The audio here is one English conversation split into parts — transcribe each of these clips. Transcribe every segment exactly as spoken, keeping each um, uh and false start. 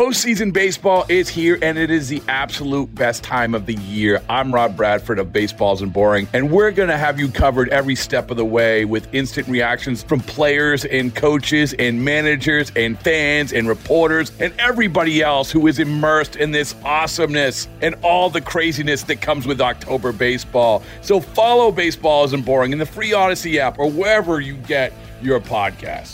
Postseason baseball is here, and it is the absolute best time of the year. I'm Rob Bradford of Baseball Isn't Boring, and we're going to have you covered every step of the way with instant reactions from players and coaches and managers and fans and reporters and everybody else who is immersed in this awesomeness and all the craziness that comes with October baseball. So follow Baseball Isn't Boring in the free Odyssey app or wherever you get your podcasts.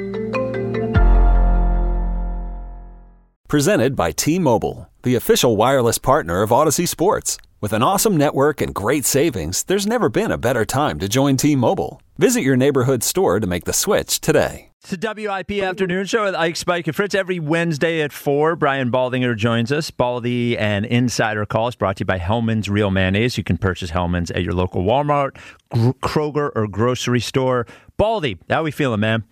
Presented by T-Mobile, the official wireless partner of Odyssey Sports. With an awesome network and great savings, there's never been a better time to join T-Mobile. Visit your neighborhood store to make the switch today. It's the W I P Afternoon Show with Ike, Spike, and Fritz. Every Wednesday at four, Brian Baldinger joins us. Baldy and Insider Call is brought to you by Hellman's Real Mayonnaise. You can purchase Hellman's at your local Walmart, Kroger, or grocery store. Baldy, how we feeling, man?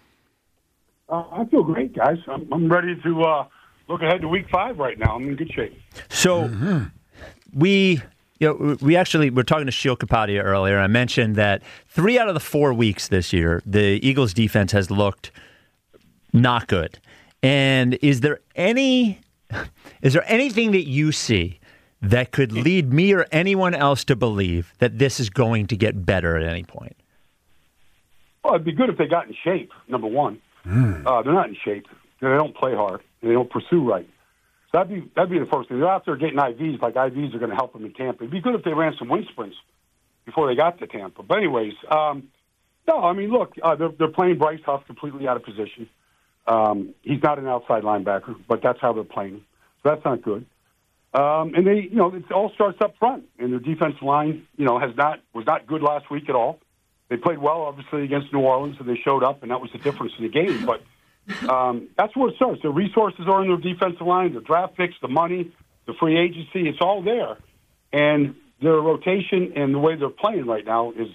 Uh, I feel great, guys. I'm, I'm ready to... Uh... Look ahead to week five right now. I'm in good shape. So mm-hmm. we, you know, we actually were talking to Sheil Kapadia earlier. I mentioned that three out of the four weeks this year, the Eagles' defense has looked not good. And is there any, is there anything that you see that could lead me or anyone else to believe that this is going to get better at any point? Well, it'd be good if they got in shape. Number one, mm. uh, they're not in shape. They don't play hard. They don't pursue right. So that'd be that'd be the first thing. They're out there getting I Vs, like I Vs are going to help them in Tampa. It'd be good if they ran some wind sprints before they got to Tampa. But anyways, um, no, I mean, look, uh, they're, they're playing Bryce Huff completely out of position. Um, he's not an outside linebacker, but that's how they're playing him. So that's not good. Um, and they, you know, it all starts up front, and their defensive line, you know, has not was not good last week at all. They played well, obviously, against New Orleans, so they showed up, and that was the difference in the game. But Um, that's where it starts. The resources are in their defensive line, the draft picks, the money, the free agency. It's all there, and their rotation and the way they're playing right now is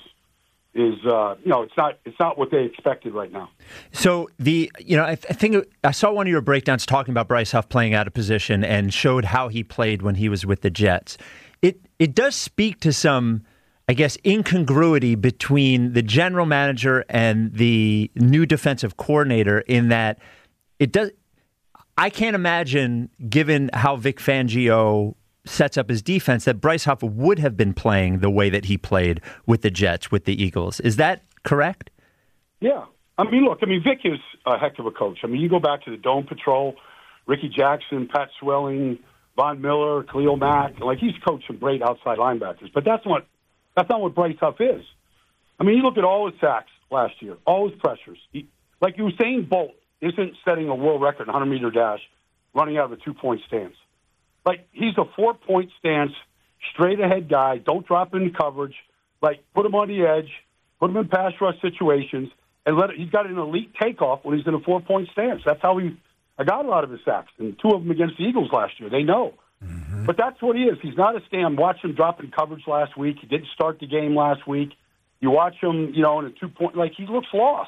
is uh, you know it's not it's not what they expected right now. So the you know I, th- I think I saw one of your breakdowns talking about Bryce Huff playing out of position and showed how he played when he was with the Jets. It it does speak to some, I guess, incongruity between the general manager and the new defensive coordinator in that it does. I can't imagine, given how Vic Fangio sets up his defense, that Bryce Huff would have been playing the way that he played with the Jets, with the Eagles. Is that correct? Yeah. I mean, look, I mean, Vic is a heck of a coach. I mean, you go back to the Dome Patrol, Ricky Jackson, Pat Swelling, Von Miller, Khalil Mack. Like, he's coached some great outside linebackers. But that's what That's not what Bryce Huff is. I mean, you look at all his sacks last year, all his pressures. He, like Usain Bolt isn't setting a world record in one hundred meter dash running out of a two-point stance. Like, he's a four-point stance, straight-ahead guy, don't drop into coverage, like, put him on the edge, put him in pass rush situations, and let it, he's got an elite takeoff when he's in a four-point stance. That's how he I got a lot of his sacks, and two of them against the Eagles last year. They know. Mm-hmm. But that's what he is. He's not a stand. Watch him drop in coverage last week. He didn't start the game last week. You watch him, you know, in a two-point, like, he looks lost.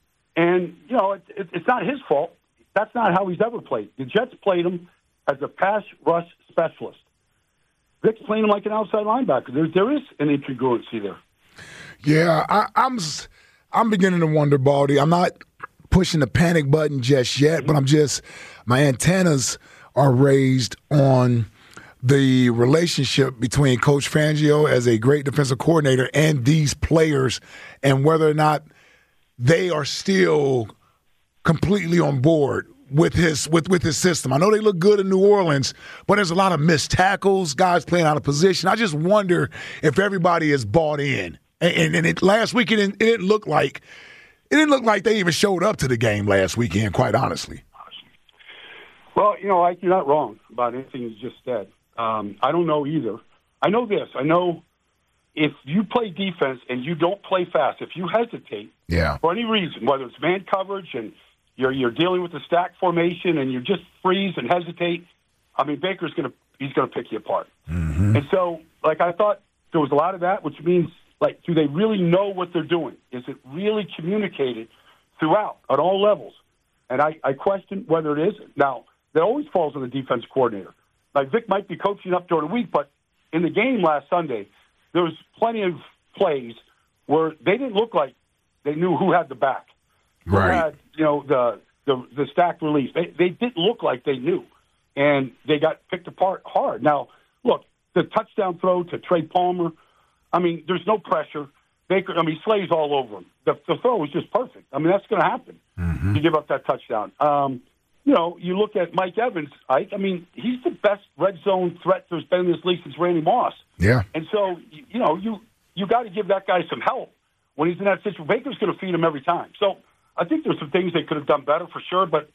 And, you know, it, it, it's not his fault. That's not how he's ever played. The Jets played him as a pass rush specialist. Vic's playing him like an outside linebacker. There, there is an incongruency there. Yeah, I, I'm I'm beginning to wonder, Baldy. I'm not pushing the panic button just yet, but I'm just, my antennas are raised on the relationship between Coach Fangio as a great defensive coordinator and these players, and whether or not they are still completely on board with his with, with his system. I know they look good in New Orleans, but there's a lot of missed tackles, guys playing out of position. I just wonder if everybody is bought in. And, and, and it, last week it didn't, it didn't look like it didn't look like they even showed up to the game last weekend, quite honestly. Well, you know, Ike, you're not wrong about anything you just said. Um, I don't know either. I know this. I know if you play defense and you don't play fast, if you hesitate yeah. for any reason, whether it's man coverage and you're you're dealing with the stack formation and you just freeze and hesitate, I mean, Baker's going to he's going to pick you apart. Mm-hmm. And so, like, I thought there was a lot of that, which means, like, do they really know what they're doing? Is it really communicated throughout at all levels? And I, I question whether it is. Now, that always falls on the defense coordinator. Like, Vic might be coaching up during the week, but in the game last Sunday, there was plenty of plays where they didn't look like they knew who had the back. Right. Who had, you know, the, the, the stacked release. They, they didn't look like they knew. and they got picked apart hard. Now, look, the touchdown throw to Trey Palmer, I mean, there's no pressure. Baker, I mean, Slay's all over him. The, the throw was just perfect. I mean, that's going to happen. Mm-hmm. You give up that touchdown. Um, you know, you look at Mike Evans, Ike, I mean, he's the best red zone threat there's been in this league since Randy Moss. Yeah. And so, you know, you you got to give that guy some help when he's in that situation. Baker's going to feed him every time. So I think there's some things they could have done better for sure. But,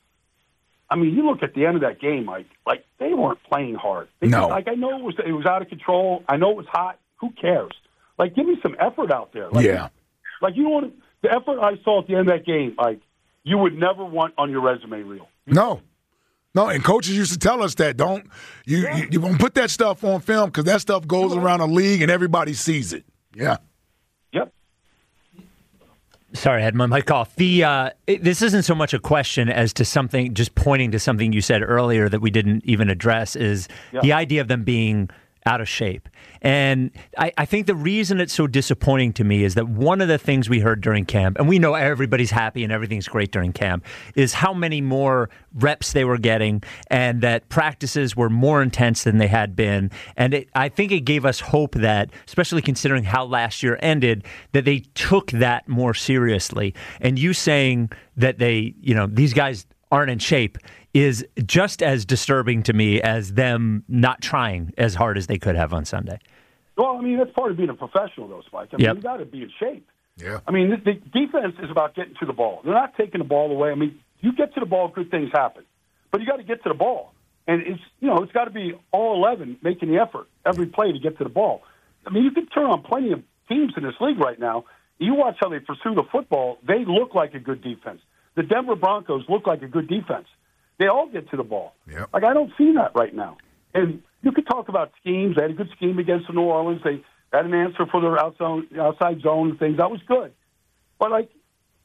I mean, you look at the end of that game, Mike, like, they weren't playing hard. They no. Just, like, I know it was, it was out of control. I know it was hot. Who cares? Like, give me some effort out there. Like, yeah. Like, you know what? The effort I saw at the end of that game, like, you would never want on your resume reel. No. No, and coaches used to tell us that. Don't you, yeah. you, you won't put that stuff on film because that stuff goes around the league and everybody sees it. Yeah. Yep. Sorry, I had my mic off. The uh, it, this isn't so much a question as to something, just pointing to something you said earlier that we didn't even address, is yep. the idea of them being out of shape. And I, I think the reason it's so disappointing to me is that one of the things we heard during camp, and we know everybody's happy and everything's great during camp, is how many more reps they were getting and that practices were more intense than they had been. And it, I think it gave us hope that, especially considering how last year ended, that they took that more seriously. And you saying that they, you know, these guys aren't in shape is just as disturbing to me as them not trying as hard as they could have on Sunday. Well, I mean, that's part of being a professional, though, Spike. I mean, yep. you got to be in shape. Yeah. I mean, the, the defense is about getting to the ball. They're not taking the ball away. I mean, you get to the ball, good things happen. But you got to get to the ball. And it's, you know, it's got to be all eleven making the effort every play to get to the ball. I mean, you can turn on plenty of teams in this league right now. You watch how they pursue the football. They look like a good defense. The Denver Broncos look like a good defense. They all get to the ball. Yep. Like, I don't see that right now. And you could talk about schemes. They had a good scheme against the New Orleans. They had an answer for their outside, outside zone and things. That was good. But, like,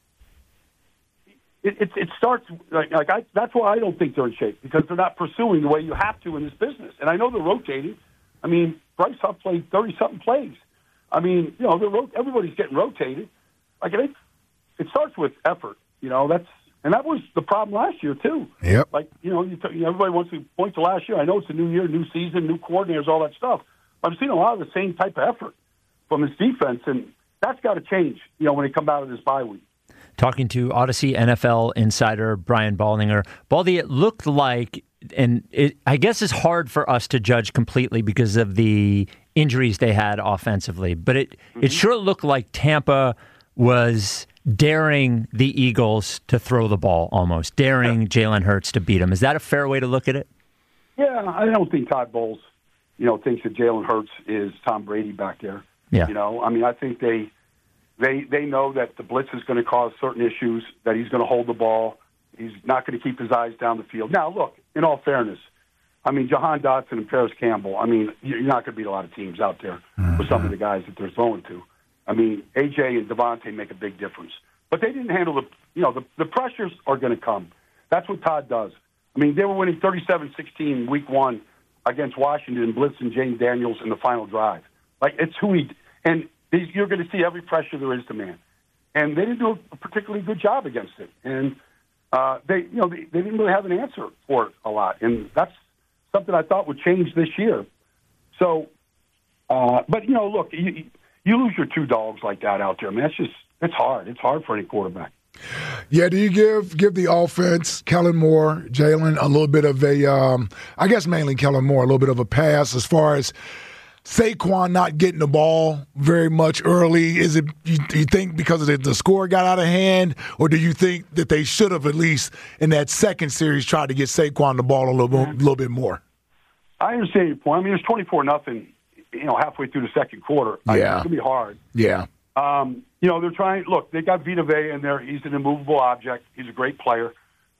it, it, it starts like, like I, that's why I don't think they're in shape, because they're not pursuing the way you have to in this business. And I know they're rotating. I mean, Bryce Huff played thirty-something plays. I mean, you know, they're, everybody's getting rotated. Like, it, it starts with effort. You know, that's and that was the problem last year too. Yep. Like, you know, you, t- you know, everybody wants to point to last year. I know it's a new year, new season, new coordinators, all that stuff. But I've seen a lot of the same type of effort from this defense, and that's got to change. You know, when they come out of this bye week. Talking to Odyssey N F L insider Brian Baldinger, Baldy, it looked like, and it, I guess it's hard for us to judge completely because of the injuries they had offensively, but it mm-hmm. it sure looked like Tampa was daring the Eagles to throw the ball, almost daring yeah. Jalen Hurts to beat them. Is that a fair way to look at it? Yeah, I don't think Todd Bowles, you know, thinks that Jalen Hurts is Tom Brady back there. Yeah. You know, I mean, I think they they they know that the blitz is going to cause certain issues, that he's going to hold the ball. He's not going to keep his eyes down the field. Now, look, in all fairness, I mean, Jahan Dotson and Paris Campbell, I mean, you're not going to beat a lot of teams out there mm-hmm. with some of the guys that they're throwing to. I mean, A J and Devontae make a big difference. But they didn't handle the, you know, the, the pressures are going to come. That's what Todd does. I mean, they were winning thirty-seven sixteen week one against Washington, blitzing James Daniels in the final drive. Like, it's who he, and you're going to see every pressure there is to man. And they didn't do a particularly good job against it. And uh, they, you know, they, they didn't really have an answer for it a lot. And that's something I thought would change this year. So, uh, but, you know, look, you, you lose your two dogs like that out there. I mean, that's just, it's hard. It's hard for any quarterback. Yeah, do you give give the offense, Kellen Moore, Jalen, a little bit of a, um, I guess mainly Kellen Moore, a little bit of a pass as far as Saquon not getting the ball very much early? Is it, you, do you think because of the, the score got out of hand, or do you think that they should have at least in that second series tried to get Saquon the ball a little, bit, a little bit more? I understand your point. I mean, it's twenty-four nothing, you know, halfway through the second quarter. Yeah. I mean, it's going to be hard. Yeah. Um, you know, they're trying – look, they got Vita Vea in there. He's an immovable object. He's a great player.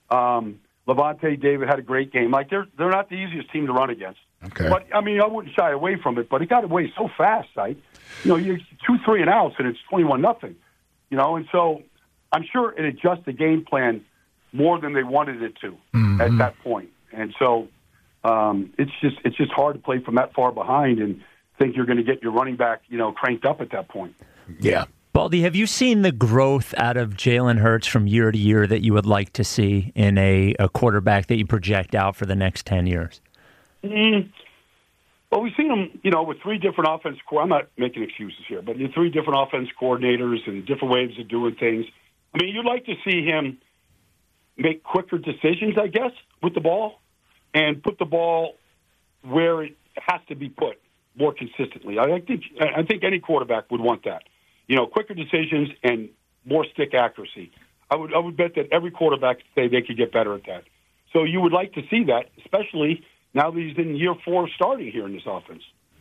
Um, Levante David had a great game. Like, they're they're not the easiest team to run against. Okay. But, I mean, I wouldn't shy away from it, but it got away so fast, right? You know, you're two, three, and outs, and it's twenty-one nothing. You know, and so I'm sure it adjusts the game plan more than they wanted it to mm-hmm. at that point. And so um, it's just it's just hard to play from that far behind and think you're going to get your running back, you know, cranked up at that point. Yeah. Baldy, have you seen the growth out of Jalen Hurts from year to year that you would like to see in a, a quarterback that you project out for the next ten years? Mm, well, we've seen him, you know, with three different offense. Co- I'm not making excuses here, but in three different offense coordinators and different ways of doing things. I mean, you'd like to see him make quicker decisions, I guess, with the ball and put the ball where it has to be put more consistently. I think I think any quarterback would want that. You know, quicker decisions and more stick accuracy. I would I would bet that every quarterback say they could get better at that. So you would like to see that, especially now that he's in year four starting here in this offense.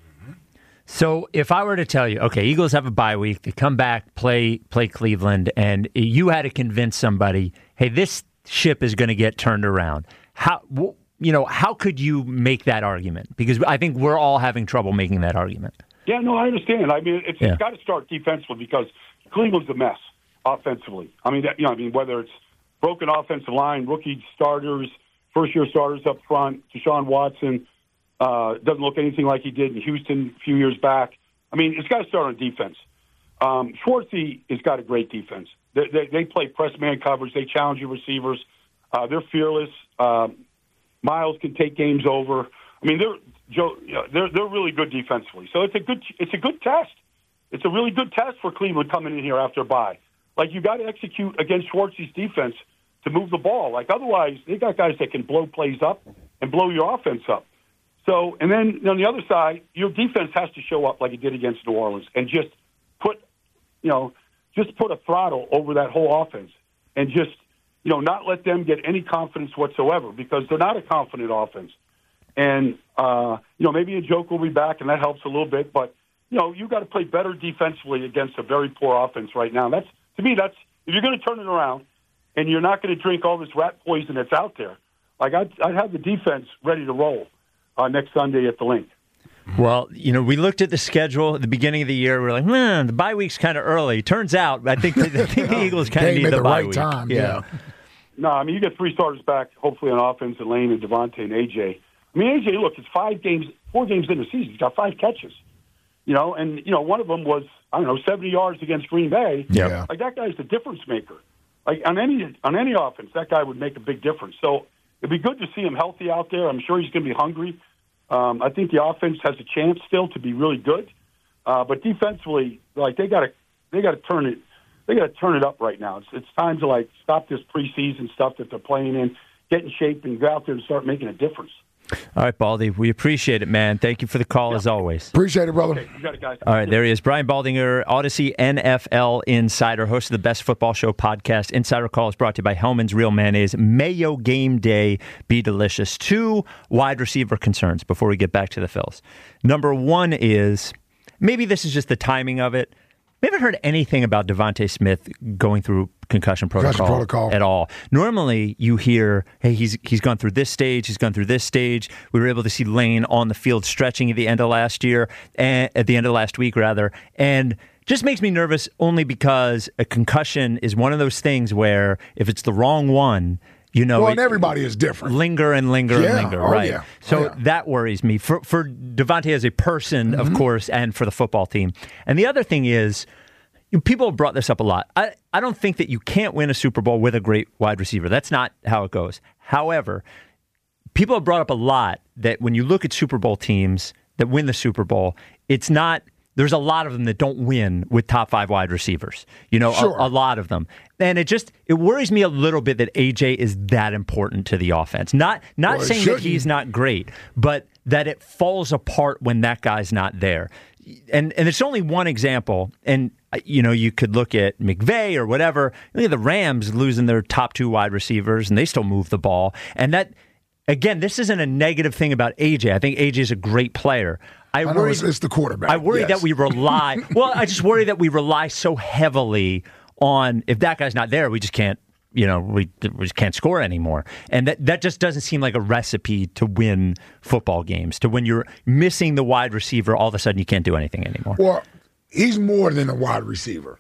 So if I were to tell you, okay, Eagles have a bye week, they come back, play play Cleveland, and you had to convince somebody, hey, this ship is going to get turned around. How you know how could you make that argument? Because I think we're all having trouble making that argument. Yeah, no, I understand. I mean, it's, yeah. it's got to start defensively because Cleveland's a mess offensively. I mean, that, you know, I mean, whether it's broken offensive line, rookie starters, first-year starters up front, Deshaun Watson uh, doesn't look anything like he did in Houston a few years back. I mean, it's got to start on defense. Um, Schwartzy has got a great defense. They, they, they play press man coverage. They challenge your receivers. Uh, they're fearless. Um, Miles can take games over. I mean, they're Joe. You know, they're they're really good defensively. So it's a good it's a good test. It's a really good test for Cleveland coming in here after a bye. Like you got to execute against Schwartzy's defense to move the ball. Like otherwise, they got guys that can blow plays up and blow your offense up. So and then on the other side, your defense has to show up like it did against New Orleans and just put you know just put a throttle over that whole offense and just you know not let them get any confidence whatsoever because they're not a confident offense. And, uh, you know, maybe Njoku will be back, and that helps a little bit. But, you know, you've got to play better defensively against a very poor offense right now. That's to me, that's if you're going to turn it around and you're not going to drink all this rat poison that's out there, like I'd, I'd have the defense ready to roll uh, next Sunday at the Link. Well, you know, we looked at the schedule at the beginning of the year. We we're like, man, the bye week's kind of early. Turns out, I think, I think the Eagles kind of need the, the bye right week. Time, yeah. yeah. No, I mean, you get three starters back, hopefully on offense, and Lane and Devontae and A J. I mean, A J, look, it's five games, four games into the season. He's got five catches, you know, and, you know, one of them was, I don't know, seventy yards against Green Bay. Yeah. Like, that guy's the difference maker. Like, on any on any offense, that guy would make a big difference. So it'd be good to see him healthy out there. I'm sure he's going to be hungry. Um, I think the offense has a chance still to be really good. Uh, but defensively, like, they got to they got to turn it they got to turn it up right now. It's, it's time to, like, stop this preseason stuff that they're playing in, get in shape, and go out there and start making a difference. All right, Baldy, we appreciate it, man. Thank you for the call, yeah. as always. Appreciate it, brother. Okay, you got it, guys. All right, there he is. Brian Baldinger, Odyssey N F L Insider, host of the Best Football Show podcast. Insider Call is brought to you by Hellman's Real Mayonnaise. Mayo game day, be delicious. Two wide receiver concerns before we get back to the Phils. Number one is, maybe this is just the timing of it. We haven't heard anything about Devontae Smith going through concussion protocol, protocol at all. Normally, you hear, hey, he's he's gone through this stage, he's gone through this stage. We were able to see Lane on the field stretching at the end of last year, and at the end of last week, rather, and just makes me nervous only because a concussion is one of those things where if it's the wrong one, you know, well, and everybody is different. Linger and linger yeah. and linger, oh, right? Yeah. Oh, so yeah. that worries me for for Devontae as a person, mm-hmm. of course, and for the football team. And the other thing is, you know, people have brought this up a lot. I, I don't think that you can't win a Super Bowl with a great wide receiver. That's not how it goes. However, people have brought up a lot that when you look at Super Bowl teams that win the Super Bowl, it's not. There's a lot of them that don't win with top five wide receivers. You know, sure. a, a lot of them. And it just, it worries me a little bit that A J is that important to the offense. Not not well, saying that he's not great, but that it falls apart when that guy's not there. And and it's only one example. And, you know, you could look at McVay or whatever. Look at the Rams losing their top two wide receivers, and they still move the ball. And that, again, this isn't a negative thing about A J. I think A J is a great player. I, I know worry, it's, it's the quarterback. I worry yes. that we rely. Well, I just worry that we rely so heavily on if that guy's not there, we just can't. You know, we we just can't score anymore, and that that just doesn't seem like a recipe to win football games. To when you're missing the wide receiver, all of a sudden you can't do anything anymore. Well, he's more than a wide receiver,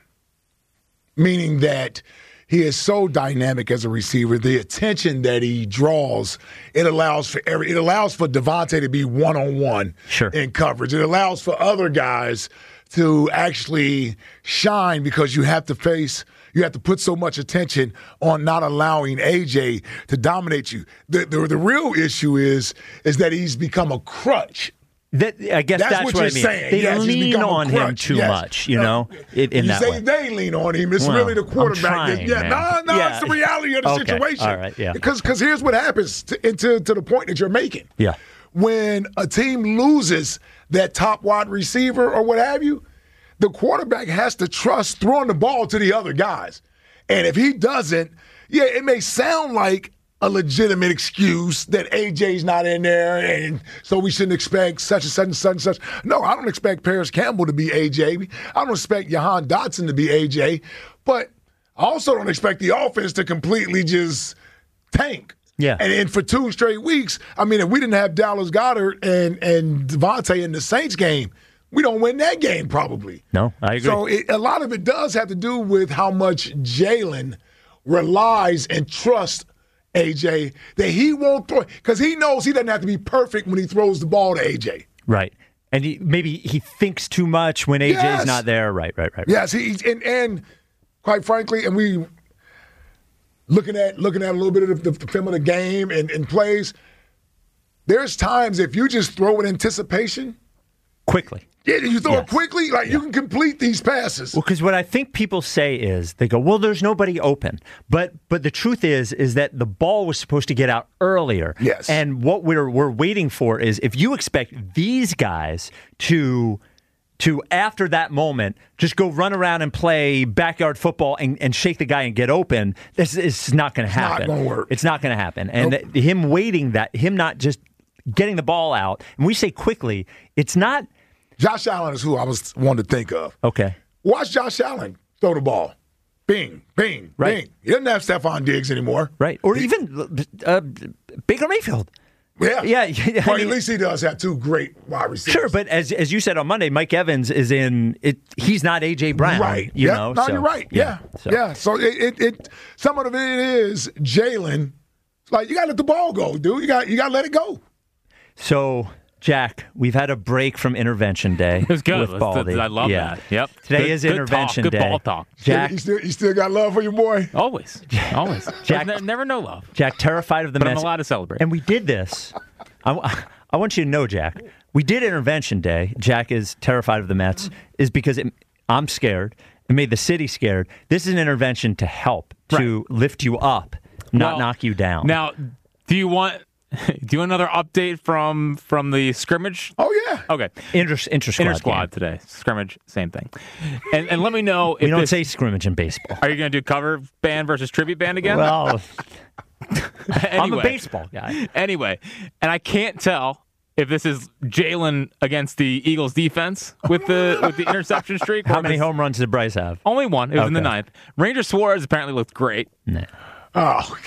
meaning that he is so dynamic as a receiver. The attention that he draws, it allows for every. It allows for Devontae to be one on one sure. in coverage. It allows for other guys to actually shine because you have to face, you have to put so much attention on not allowing A J to dominate you. The the, the real issue is is that he's become a crutch. That, I guess that's, that's what, what you're I mean. saying. They yes, lean on him too yes. much, you know, uh, in, in you that say way. They lean on him. It's well, really the quarterback. I'm trying, yeah, man. no, no, yeah. it's the reality of the okay. situation. All right, yeah. Because because here's what happens to, to, to the point that you're making. Yeah. When a team loses that top wide receiver or what have you, the quarterback has to trust throwing the ball to the other guys. And if he doesn't, yeah, it may sound like a legitimate excuse that A J's not in there, and so we shouldn't expect such and such and such and such. No, I don't expect Paris Campbell to be A J. I don't expect Jahan Dotson to be A J. But I also don't expect the offense to completely just tank. Yeah. And, and for two straight weeks, I mean, if we didn't have Dallas Goedert and, and Devontae in the Saints game, we don't win that game probably. No, I agree. So it, a lot of it does have to do with how much Jalen relies and trusts A J that he won't throw, because he knows he doesn't have to be perfect when he throws the ball to A J. Right. And he, maybe he thinks too much when A J's yes. not there. Right, right, right. right. Yes, he, and, and quite frankly, and we looking at looking at a little bit of the, the film of the game and, and plays, there's times if you just throw in anticipation. Quickly. Yeah, you throw yes. it quickly, like yeah. you can complete these passes. Well, because what I think people say is they go, well, there's nobody open. But but the truth is is that the ball was supposed to get out earlier. Yes. And what we're we're waiting for is if you expect these guys to to after that moment just go run around and play backyard football and, and shake the guy and get open, this is not going to happen. It's not going to work. It's not going to happen. And nope. th- him waiting that, him not just getting the ball out, and we say quickly, it's not. Josh Allen is who I was wanting to think of. Okay. Watch Josh Allen throw the ball. Bing, bing, right. bing. He doesn't have Stephon Diggs anymore. Right. Or he, even uh, Baker Mayfield. Yeah. Yeah. I well, mean, at least he does have two great wide receivers. Sure, but as as you said on Monday, Mike Evans is in it. He's not A J Brown. Right. You yeah. know? No, so, you're right. Yeah. Yeah. So, yeah. so it, it, it, some of it is Jalen. Like, you got to let the ball go, dude. You got you got to let it go. So, Jack, we've had a break from Intervention Day. It was good. With Baldy. I love yeah. that. Yep. Today good, is good Intervention talk, Day. Good ball talk. Jack, you still, you still got love for your boy? Always. Always. Jack, ne- never no love. Jack, terrified of the but Mets. I'm allowed to celebrate. And we did this. I, I want you to know, Jack, we did Intervention Day. Jack is terrified of the Mets, is because it, I'm scared. It made the city scared. This is an intervention to help, to right. lift you up, not well, knock you down. Now, do you want do you want another update from from the scrimmage? Oh, yeah. Okay. Inter, inter squad. Inter squad today. Scrimmage, same thing. And and let me know if we don't this, say scrimmage in baseball. Are you going to do cover band versus tribute band again? Well, anyway, I'm a baseball guy. Anyway, and I can't tell if this is Jalen against the Eagles defense with the with the interception streak. How many home runs did Bryce have? Only one. It was okay. in the ninth. Ranger Suarez apparently looked great. Nah. Oh,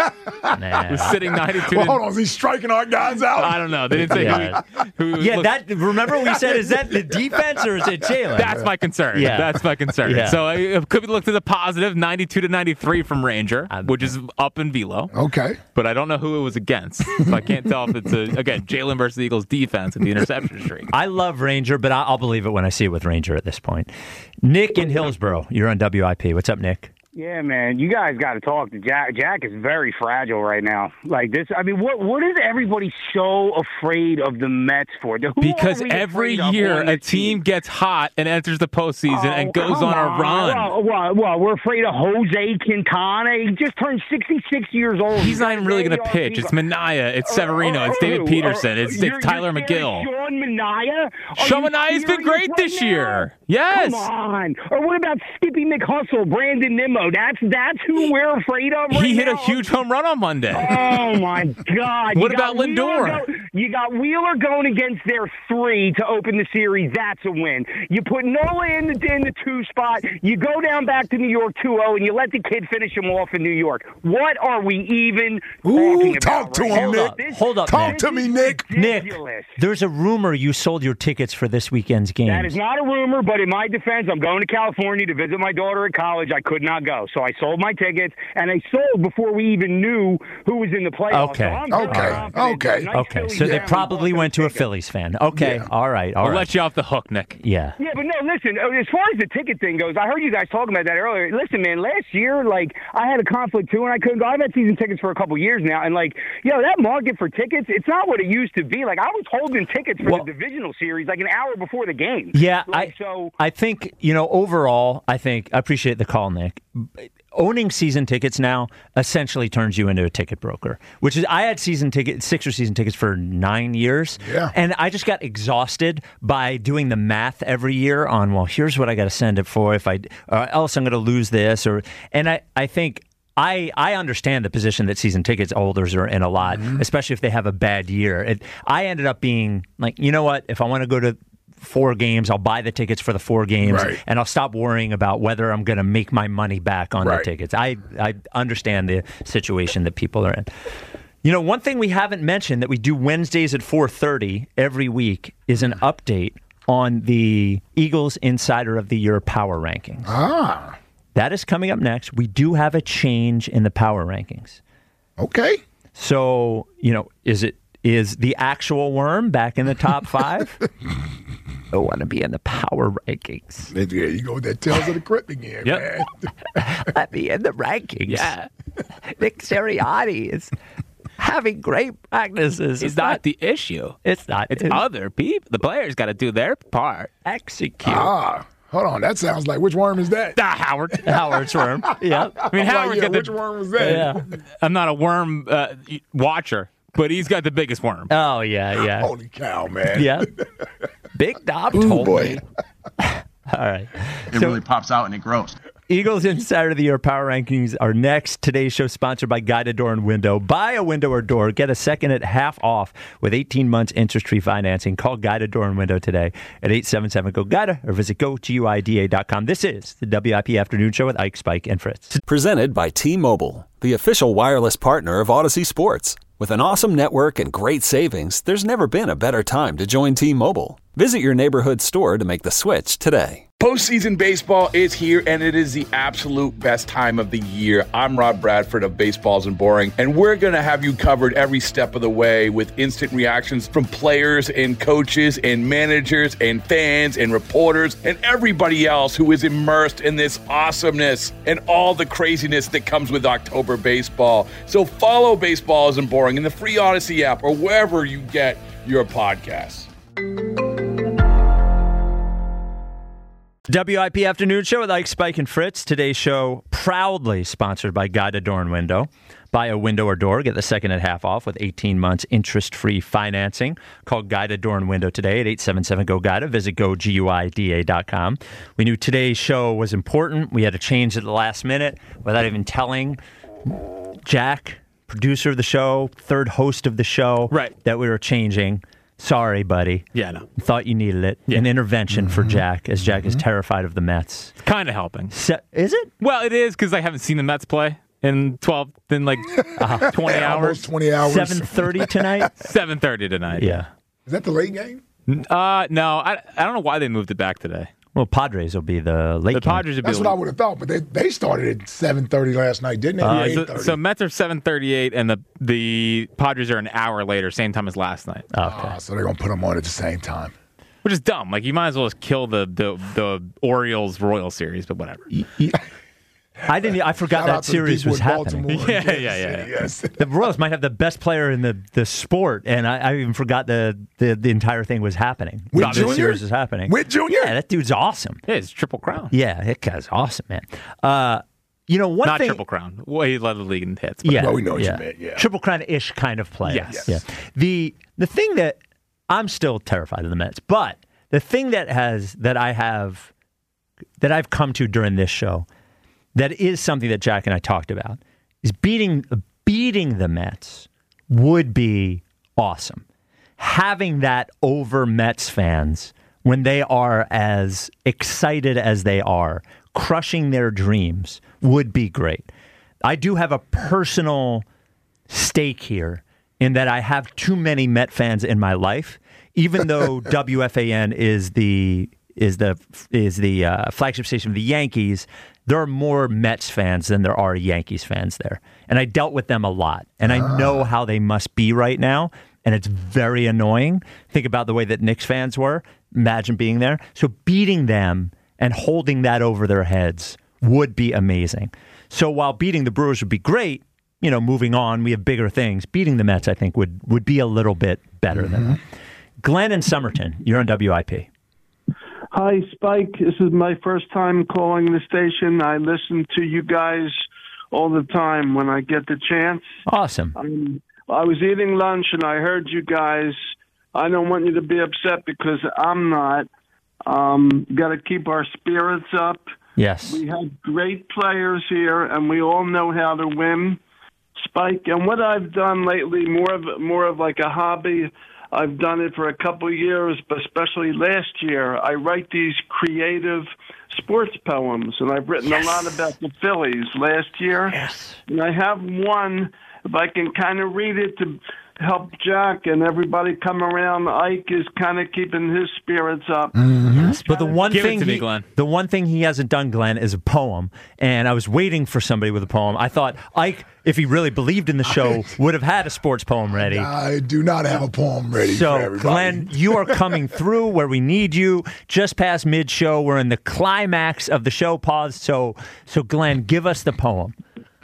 nah. Was sitting ninety-two. Well, hold on, is he striking our guys out? I don't know. They didn't say yeah. who. who Yeah, looked, that. Remember we said, is that the defense or is it Jalen? That's my concern. Yeah. That's my concern. Yeah. So it could be looked at the positive, ninety-two to ninety-three from Ranger, which is up in velo. Okay. But I don't know who it was against. So I can't tell if it's a again Jalen versus the Eagles defense and the interception streak. I love Ranger, but I'll believe it when I see it with Ranger at this point. Nick in Hillsborough, you're on W I P. What's up, Nick? Yeah, man, you guys got to talk to Jack. Jack is very fragile right now. Like this, I mean, what what is everybody so afraid of the Mets for? Who because are we every afraid of year on a this team gets hot and enters the postseason Oh, and goes come on a run. Well, well, well, we're afraid of Jose Quintana. He just turned sixty-six years old. He's not even really going to pitch. It's Minaya. It's Severino. It's David Peterson. It's, You're- it's Tyler you're scared of McGill. Sean Minaya? Are Sean you Manaya's been serious great right this now? year. Yes. Come on. Or what about Skippy McHustle, Brandon Nimmo? That's that's who we're afraid of right He hit now. a huge home run on Monday. Oh, my God. What You about got Wheeler Lindor? Go, you got Wheeler going against their three to open the series. That's a win. You put Nola in the, in the two spot. You go down back to New York two oh, and you let the kid finish him off in New York. What are we even Ooh, talking talk about? to right him, now? Hold Nick. up. This- Hold up, Talk Nick. to me, Nick. Nick, Ridiculous. there's a rumor you sold your tickets for this weekend's game. That is not a rumor, but in my defense, I'm going to California to visit my daughter at college. I could not go, so I sold my tickets, and I sold before we even knew who was in the playoffs. Okay. So I'm very Okay. confident. Okay. Nice Okay, Phillies So they family probably bought went to a tickets. Phillies fan. Okay, Yeah. all right, all I'll right. let you off the hook, Nick. Yeah. Yeah, but no, listen, uh, as far as the ticket thing goes, I heard you guys talking about that earlier. Listen, man, last year, like, I had a conflict too, and I couldn't go. I've had season tickets for a couple years now, and, like, yo, that market for tickets, it's not what it used to be. Like, I was holding tickets for Well- the divisional series, like, an hour before the game. Yeah, Like, I, so, I think, you know, overall, I think, I appreciate the call, Nick. Owning season tickets now essentially turns you into a ticket broker, which is, I had season tickets, six or season tickets for nine years. Yeah. And I just got exhausted by doing the math every year on, well, here's what I got to send it for if I, or else I'm going to lose this. Or, and I, I think, I, I understand the position that season tickets holders are in a lot, Mm-hmm. especially if they have a bad year. It, I ended up being like, you know what, if I want to go to four games, I'll buy the tickets for the four games, Right. and I'll stop worrying about whether I'm going to make my money back on Right. the tickets. I, I understand the situation that people are in. You know, one thing we haven't mentioned that we do Wednesdays at four thirty every week is an update on the Eagles Insider of the Year power rankings. Ah, That is coming up next. We do have a change in the power rankings. okay. So, you know, is it is the actual worm back in the top five? I want to be in the power rankings. There you go with that Tales of the Crypt again, Yep. man. Let me in the rankings. Yeah. Nick Sirianni is having great practices. It's not the issue. It's not. It's other people. The players got to do their part. execute. Ah, hold on. That sounds like, which worm is that? Ah, Howard. Howard's worm. Yep. I mean, I'm like, Howard's yeah, got which the. worm was that? Yeah. I'm not a worm uh, watcher, but he's got the biggest worm. Oh yeah, yeah, Holy cow, man. yeah. Big Dob Ooh, told boy. me. All right. It So- really pops out and it grows. Eagles Insider of the Year Power Rankings are next. Today's show sponsored by Guided Door and Window. Buy a window or door. Get a second at half off with eighteen months interest-free financing. Call Guided Door and Window today at eight seven seven, G O, G I D A or visit go guida dot com. This is the W I P Afternoon Show with Ike, Spike, and Fritz. Presented by T-Mobile, the official wireless partner of Odyssey Sports. With an awesome network and great savings, there's never been a better time to join T-Mobile. Visit your neighborhood store to make the switch today. Postseason baseball is here, and it is the absolute best time of the year. I'm Rob Bradford of Baseballs and Boring, and we're going to have you covered every step of the way with instant reactions from players and coaches and managers and fans and reporters and everybody else who is immersed in this awesomeness and all the craziness that comes with October baseball. So follow Baseballs and Boring in the free Odyssey app or wherever you get your podcasts. W I P Afternoon Show with Ike, Spike, and Fritz. Today's show proudly sponsored by Guided Door and Window. Buy a window or door, get the second at half off with eighteen months interest-free financing. Call Guided Door and Window today at eight seven seven, G O, G I D A. Visit go guida dot com. We knew today's show was important. We had to change at the last minute without even telling Jack, producer of the show, third host of the show, Right. that we were changing. Sorry, buddy. Yeah, no. Thought you needed it. Yeah. An intervention for Jack, as Jack is terrified of the Mets. Kind of helping. Se- is it? Well, it is because I haven't seen the Mets play in twelve, in like uh, twenty Almost hours. twenty hours. seven thirty tonight? seven thirty tonight. Yeah. Is that the late game? Uh, no, I, I don't know why they moved it back today. Well, Padres will be the late The game. Padres would be That's what I would have thought, but they, they started at seven thirty last night, didn't they? Uh, eight So, thirty. so Mets are seven thirty-eight, and the the Padres are an hour later, same time as last night, Okay. Ah, so they're going to put them on at the same time. which is dumb. Like you might as well just kill the the, the Orioles Royal series, but whatever. I didn't. I forgot Shout out that to the series people was in happening. Baltimore, Yeah, Kansas yeah, yeah, City, yeah. Yes. The Royals might have the best player in the, the sport, and I, I even forgot the, the, the entire thing was happening. Whit The Junior? series was happening. Whit Junior? Yeah, that dude's awesome. Yeah, it's Triple Crown. Yeah, that guy's awesome, man. Uh, you know, one Not thing. Triple Crown. Well, he led the league in hits. But Yeah, Well, we know what you yeah. meant, yeah. Triple Crown-ish kind of player. Yes. Yeah. The the thing that I'm still terrified of the Mets, but the thing that has that I have that I've come to during this show that is something that Jack and I talked about is beating beating the Mets would be awesome. Having that over Mets fans when they are as excited as they are, crushing their dreams would be great. I do have a personal stake here in that I have too many Met fans in my life, even though W F A N is the is the is the uh, flagship station of the Yankees. There are more Mets fans than there are Yankees fans there, and I dealt with them a lot, and I know how they must be right now. and it's very annoying. Think about the way that Knicks fans were. Imagine being there. So beating them and holding that over their heads would be amazing. So while beating the Brewers would be great, you know, moving on, we have bigger things. Beating the Mets, I think, would, would be a little bit better mm-hmm. than that. Glenn in Somerton, you're on W I P. Hi, Spike. This is my first time calling the station. I listen to you guys all the time when I get the chance. Awesome. Um, I was eating lunch and I heard you guys. I don't want you to be upset because I'm not. Um, got to keep our spirits up. Yes. We have great players here, and we all know how to win. Spike, and what I've done lately, more of more of like a hobby. I've done it for a couple of years, but especially last year, I write these creative sports poems, and I've written yes. a lot about the Phillies last year. Yes. And I have one, if I can kind of read it to help Jack and everybody come around. Ike is kind of keeping his spirits up. Mm-hmm. Yes, but the one Give thing it to he, me, Glenn. the one thing he hasn't done, Glenn, is a poem. And I was waiting for somebody with a poem. I thought Ike, if he really believed in the show, would have had a sports poem ready. I do not have a poem ready so, for everybody. Glenn, you are coming through where we need you. Just past mid-show, we're in the climax of the show pause. So, so Glenn, give us the poem.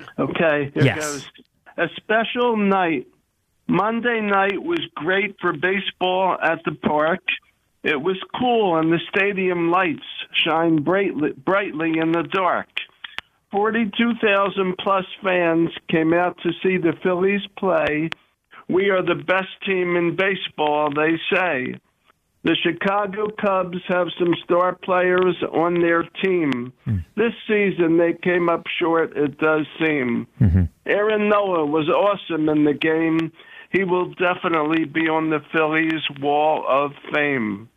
Okay, here yes. goes. A special night. Monday night was great for baseball at the park. It was cool and the stadium lights shine brightly, brightly in the dark. forty-two thousand plus fans came out to see the Phillies play. We are the best team in baseball, they say. The Chicago Cubs have some star players on their team. Mm. This season they came up short, it does seem. Mm-hmm. Aaron Nola was awesome in the game. He will definitely be on the Phillies' Wall of Fame.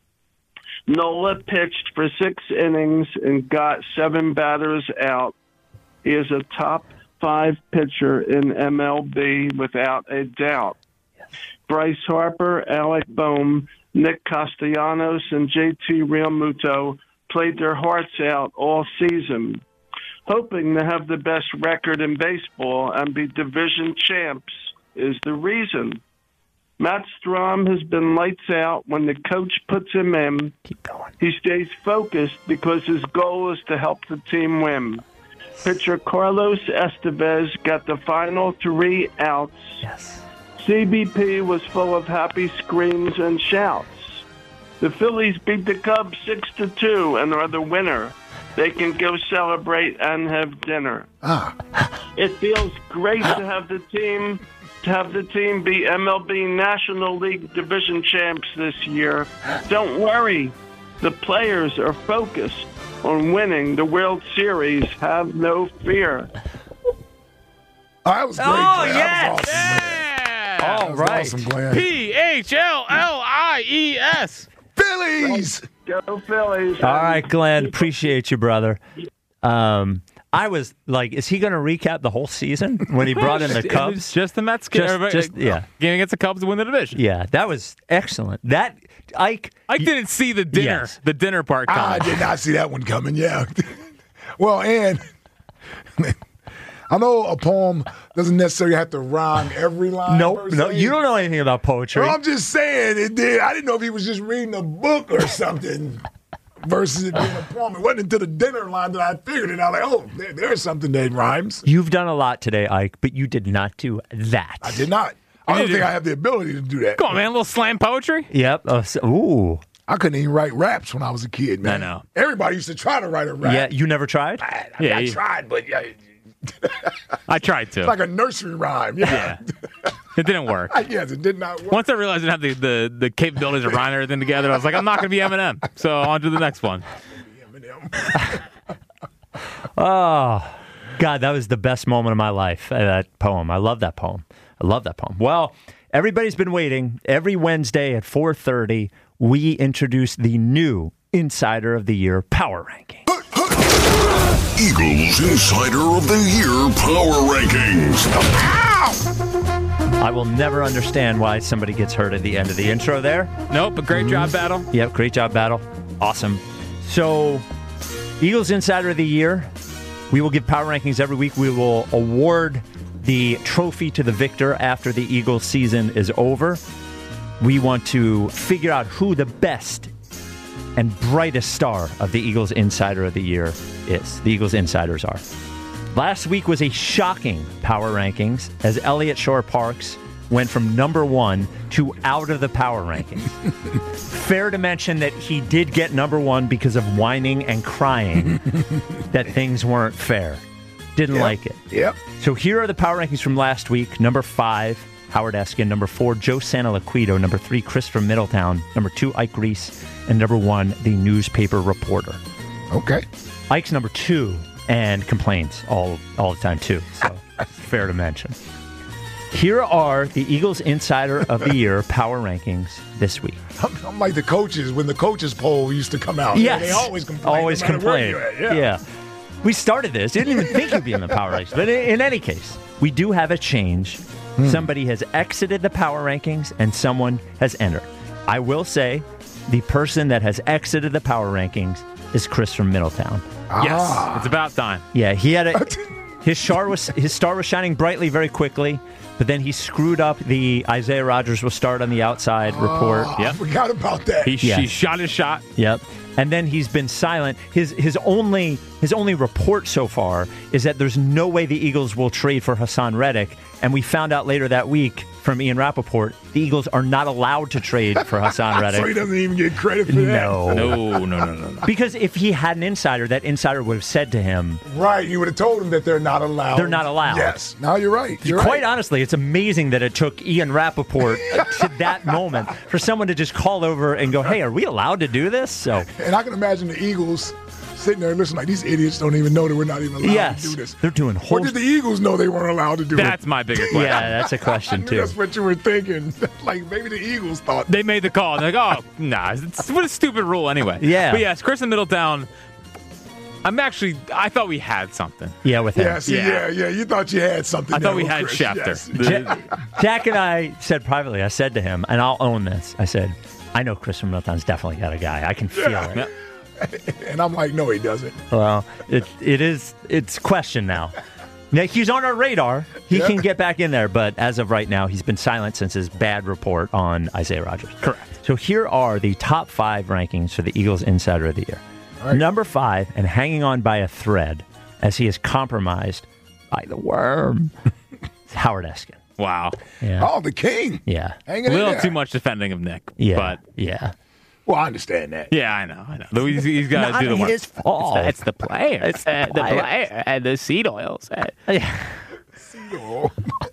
Nola pitched for six innings and got seven batters out. He is a top five pitcher in M L B without a doubt. Yes. Bryce Harper, Alec Boehm, Nick Castellanos, and J T Realmuto played their hearts out all season, hoping to have the best record in baseball and be division champs is the reason. Matt Strom has been lights out when the coach puts him in. Keep going. He stays focused because his goal is to help the team win. Pitcher Carlos Estevez got the final three outs. Yes. C B P was full of happy screams and shouts. The Phillies beat the Cubs six to two and are the winner. They can go celebrate and have dinner. Ah. It feels great to have the team to have the team be M L B National League Division champs this year. Don't worry. The players are focused on winning the World Series. Have no fear. Oh, that was great. Oh, Glenn. yes. That was awesome, Yeah. man. All That was right. awesome, Glenn. P H L L I E S. Phillies! Go Phillies. All right, Glenn. Appreciate you, brother. Um, I was like, is he going to recap the whole season when he brought in the Cubs? Just the Mets. Just, just, yeah. Game against the Cubs to win the division. Yeah, that was excellent. That Ike. I didn't see the dinner, Yes. the dinner part coming. I did not see that one coming, yeah. Well, and I know a poem doesn't necessarily have to rhyme every line. Nope, per no, se. you don't know anything about poetry. Well, I'm just saying it did. I didn't know if he was just reading a book or something versus it being a poem. It wasn't until the dinner line that I figured it out. Like, oh, there, there's something that rhymes. You've done a lot today, Ike, but you did not do that. I did not. I don't think I have the ability to do that. Come on, man. A little slam poetry. Yep. Oh, so, ooh. I couldn't even write raps when I was a kid, man. I know. Everybody used to try to write a rap. Yeah, you never tried? I, I, mean, Yeah, I you- tried, but yeah, I tried to. it's like a nursery rhyme. Yeah. Yeah. It didn't work. yes, it did not work. Once I realized I didn't have the, the, the capabilities of rhyming everything together, I was like, I'm not going to be Eminem. So on to the next one. Oh, God, that was the best moment of my life, uh, that poem. I love that poem. I love that poem. Well, everybody's been waiting. Every Wednesday at four thirty, we introduce the new Insider of the Year Power Ranking. Eagles Insider of the Year Power Rankings. I will never understand why somebody gets hurt at the end of the intro there. Nope, a great job, Battle. Yep, great job, Battle. Awesome. So, Eagles Insider of the Year. We will give power rankings every week. We will award the trophy to the victor after the Eagles season is over. we want to figure out who the best and brightest star of the Eagles Insider of the Year is. The Eagles Insiders are. Last week was a shocking power rankings as Elliott Shore-Parks went from number one to out of the power rankings. Fair to mention that he did get number one because of whining and crying that things weren't fair. Didn't Yep. like it. Yep. So here are the power rankings from last week. Number five, Howard Eskin. Number four, Joe Santaliquido. Number three, Chris from Middletown. Number two, Ike Reese. And number one, the newspaper reporter. Okay. Ike's number two and complains all all the time, too. So fair to mention. Here are the Eagles Insider of the Year power rankings this week. I'm, I'm like the coaches when the coaches poll used to come out. Yes. They always complain. Always no matter where complain. you're at. Yeah. We started this. Didn't even think you'd be in the power rankings. But in, in any case, we do have a change. Hmm. Somebody has exited the power rankings and someone has entered. I will say the person that has exited the power rankings is Chris from Middletown. Yes, Ah. it's about time. Yeah, he had a his star was his star was shining brightly very quickly, but then he screwed up the Isaiah Rodgers will start on the outside report. Oh, Yep. I forgot about that. He, Yeah. he shot his shot. Yep. And then he's been silent. His his only his only report so far is that there's no way the Eagles will trade for Hassan Reddick. And we found out later that week from Ian Rappaport, the Eagles are not allowed to trade for Hassan Reddick. So he doesn't even get credit for that. No. No, no, no, no, no. Because if he had an insider, that insider would have said to him, Right. You would have told him that they're not allowed. They're not allowed. Yes. No, you're right. You're quite right. honestly, it's amazing that it took Ian Rappaport to that moment for someone to just call over and go, hey, are we allowed to do this? So, And I can imagine the Eagles sitting there and listening like, these idiots don't even know that we're not even allowed yes, to do this. they're doing Or whole... did the Eagles know they weren't allowed to do That's it? my bigger question. Yeah, that's a I question, knew too. that's what you were thinking. Like, maybe the Eagles thought. They made the call. They're like, oh, nah, it's, what a stupid rule anyway. Yeah. But yes, Chris in Middletown, I'm actually, I thought we had something. Yeah, with him. Yeah, see, Yeah. yeah, yeah. You thought you had something I there thought we with had Chris. Schefter. Yes. The- Jack and I said privately, I said to him, and I'll own this, I said, I know Chris from Middletown's definitely got a guy. I can feel Yeah. it. Yeah. And I'm like, no, he doesn't. Well, it, it is, it's question now. Now, he's on our radar. He Yeah. can get back in there, but as of right now, he's been silent since his bad report on Isaiah Rodgers. Correct. So here are the top five rankings for the Eagles Insider of the Year. right. Number five, and hanging on by a thread as he is compromised by the worm, it's Howard Eskin. Wow. Yeah. Oh, the king. Yeah. Hanging A in little there. too much defending of Nick. Yeah. But yeah. Well, I understand that. yeah, I know, I know. Though He's, he's got to Not do the work. his fault. It's the, it's the player. It's the, the player. player and the seed oils. Oh.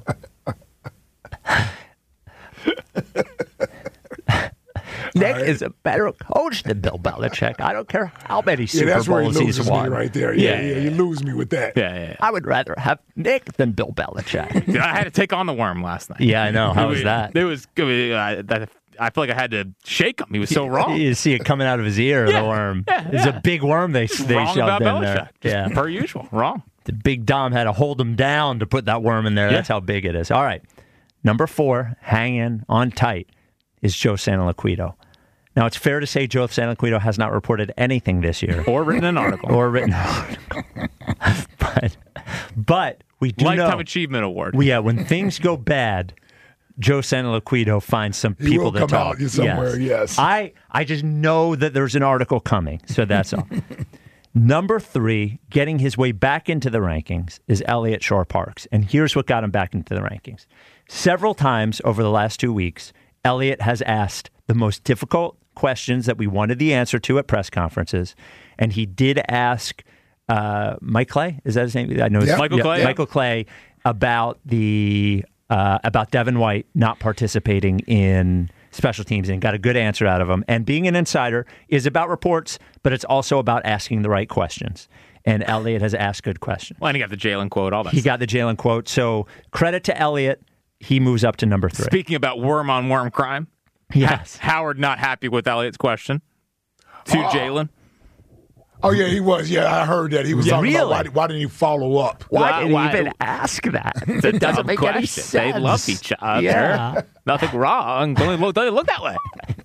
Nick right. is a better coach than Bill Belichick. I don't care how many Yeah, Super that's where he Bowls he's loses me won. right there. Yeah, Yeah. yeah, you lose me with that. Yeah, yeah, yeah. I would rather have Nick than Bill Belichick. I had to take on the worm last night. Yeah, I know. How It was that? It was. It was uh, that- I feel like I had to shake him. He was so wrong. You see it coming out of his ear, Yeah, the worm. yeah, It's yeah. a big worm they, they wrong shoved about in Belichick. there. Just Yeah. per usual. Wrong. The big Dom had to hold him down to put that worm in there. Yeah. That's how big it is. All right. Number four, hanging on tight, is Joe Santaliquido. Now, it's fair to say Joe Santaliquido has not reported anything this year. Or written an article. or written an article. but, but we do Lifetime know. Achievement Award. We, yeah, when things go bad, Joe Santaliquido finds some He people will to come talk. out somewhere, yes. I, I just know that there's an article coming, so that's all. Number three, getting his way back into the rankings, is Elliott Shore-Parks. And here's what got him back into the rankings. Several times over the last two weeks, Elliott has asked the most difficult questions that we wanted the answer to at press conferences. And he did ask uh, Mike Clay, is that his name? I know it's Yeah. Michael Clay. Michael Clay about the uh, about Devin White not participating in special teams, and got a good answer out of him. And being an insider is about reports, but it's also about asking the right questions. And Elliott has asked good questions. Well, and he got the Jalen quote, all that He stuff. got the Jalen quote. So credit to Elliott. He moves up to number three. Speaking about worm on worm crime, Yes. Howard not happy with Elliott's question to Jalen. Oh, yeah, he was. Yeah, I heard that. He was Yeah, talking really? about why, why didn't he follow up? Why- did he why- even ask that? It's a It doesn't dumb make any question. sense. They love each other. Yeah. Nothing wrong. Don't look, don't look that way.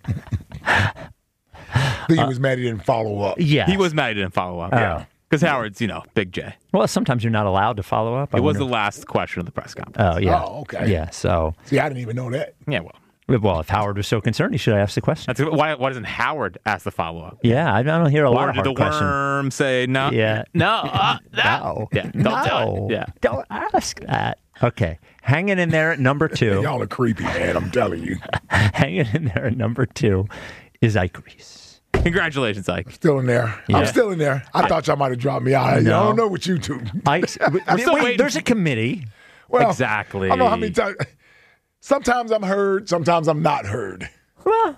I think he was mad he didn't follow up. Yeah. He was mad he didn't follow up. Oh. Yeah. Because Howard's, you know, Big J. Well, sometimes you're not allowed to follow up. I It was wonder- the last question of the press conference. Oh, yeah. Oh, okay. Yeah, so See, I didn't even know that. Yeah, well. Well, if Howard was so concerned, he should have asked the question. That's why. Why doesn't Howard ask the follow-up? Yeah, I don't hear a or lot of did hard the questions. worm say no? Yeah. No. Uh, No. Yeah. Don't no. do it. Yeah. Don't ask that. Okay. Hanging in there at number two. Y'all are creepy, man. I'm telling you. Hanging in there at number two is Ike Reese. Congratulations, Ike. Still in there. Yeah. I'm still in there. I, I thought y'all might have dropped me out. No. I don't know what you two. Ike's, wait, still wait, waiting. there's a committee. Well, Exactly. I don't know how many times. Sometimes I'm heard. Sometimes I'm not heard. Well,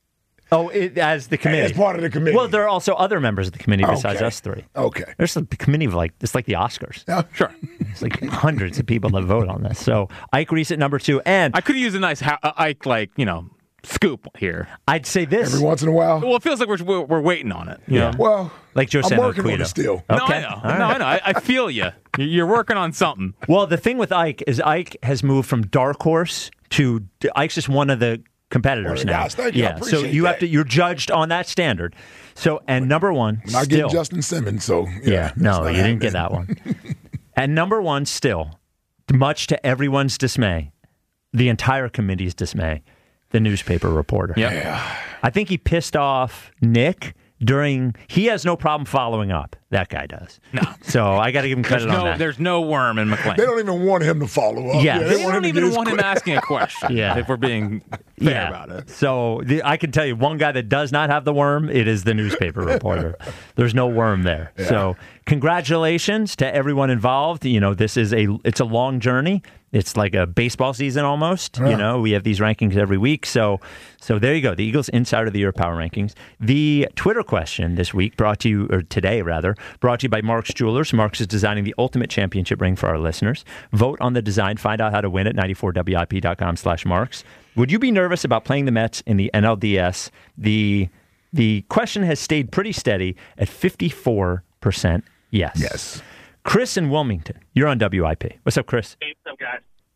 oh, it, as the committee. As part of the committee. Well, there are also other members of the committee besides Okay. us three. Okay. There's a committee of like, it's like the Oscars. Yeah. Sure. It's like hundreds of people that vote on this. So Ike Reese at number two. And I could use a nice ha- uh, Ike, like, you know, scoop here. I'd say this. Every once in a while. Well, it feels like we're we're, we're waiting on it. You Yeah. know? Well, Like Joe I'm working on Santo-Quito. it still. No, Okay. I know. All No, right. I know. I, I feel you. You're working on something. Well, the thing with Ike is Ike has moved from dark horse to Ike's just one of the competitors One of the now. guys. Thank you. I Yeah, so appreciate you have that. to you're judged on that standard. So and number one, I'm not still, getting Justin Simmons, so yeah. yeah, that's no, not you didn't get happening. that one. And number one, still, much to everyone's dismay, the entire committee's dismay, the newspaper reporter. Yeah. I think he pissed off Nick during. He has no problem following up. That guy does. No. So I got to give him There's credit on no, that. there's no worm in McLean. They don't even want him to follow up. Yeah. They, They don't him to even get his want him quick- asking a question. Yeah. If we're being fair about it. So the, I can tell you one guy that does not have the worm. It is the newspaper reporter. There's no worm there. So congratulations to everyone involved. You know, this is a it's a long journey. It's like a baseball season almost. You know, we have these rankings every week. So so there you go. The Eagles Insider of the Year Power Rankings. The Twitter question this week brought to you, or today rather, brought to you by Mark's Jewelers. Mark's is designing the ultimate championship ring for our listeners. Vote on the design. Find out how to win at ninety-four W I P dot com slash Marks. Would you be nervous about playing the Mets in the N L D S? The the question has stayed pretty steady at fifty-four percent yes. Yes. Chris in Wilmington, you're on W I P. What's up, Chris? Hey, what's up, guys?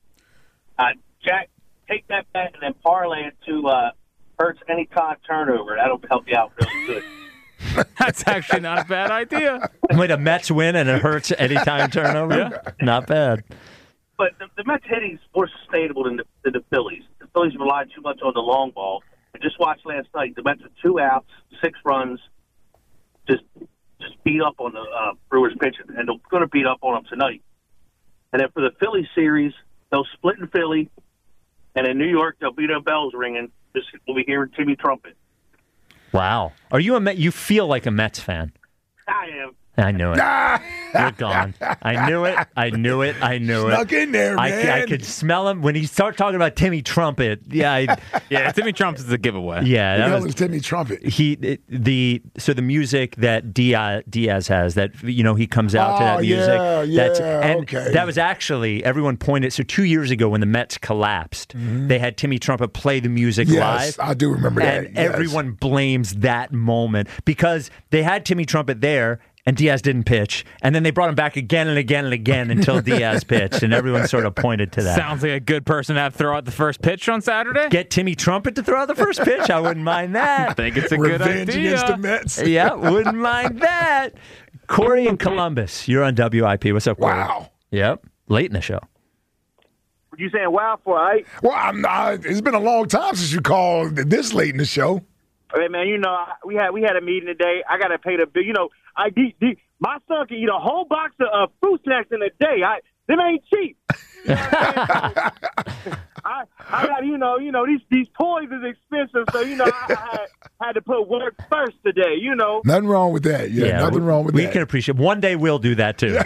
Uh, Jack, take that bet and then parlay it to uh, Hurts anytime turnover. That'll help you out really good. That's actually not a bad idea. Wait, a Mets win and it hurts anytime turnover? Yeah. Not bad. But the, the Mets hitting is more sustainable than the, than the Phillies. The Phillies rely too much on the long ball. I just watched last night. The Mets with two outs, six runs, just just beat up on the uh, Brewers pitching, and they're going to beat up on them tonight. And then for the Philly series, they'll split in Philly, and in New York, they'll be their bells ringing. Just we'll be hearing Timmy Trumpet. Wow. Are you a Met? You feel like a Mets fan. I am. I knew it. You're gone. I knew it. I knew it. I knew it. Snuck in there, I, man. I could smell him when he started talking about Timmy Trumpet. Yeah, I, Yeah, Timmy Trump's is a giveaway. yeah. Who the That hell was is Timmy Trumpet? he. It, the so the music that Diaz, Diaz has that you know he comes out to Oh, that music. yeah, that's, yeah, and okay. That was actually everyone pointed. So two years ago when the Mets collapsed, they had Timmy Trumpet play the music Yes, live. I do remember that. And yes. everyone blames that moment because they had Timmy Trumpet there and Diaz didn't pitch. And then they brought him back again and again and again until Diaz pitched. And everyone sort of pointed to that. Sounds like a good person to have throw out the first pitch on Saturday. Get Timmy Trumpet to throw out the first pitch. I wouldn't mind that. I think it's a good Revenge idea. against the Mets. Yeah, wouldn't mind that. Corey in Columbus, you're on W I P. What's up, Corey? Wow. Yep. Late in the show. What you saying wow for, right? Well, I'm not, it's been a long time since you called this late in the show. Hey, man, you know, I- we had we had a meeting today. I got to pay the bill. You know, I de- de- my son can eat a whole box of uh, fruit snacks in a day. I Them ain't cheap. You know what I'm saying? I, I got, you know, you know, these these toys is expensive, so you know, I, I had, had to put work first today. You know, Nothing wrong with that. Yeah, nothing we, wrong with we that. can appreciate. One day we'll do that too.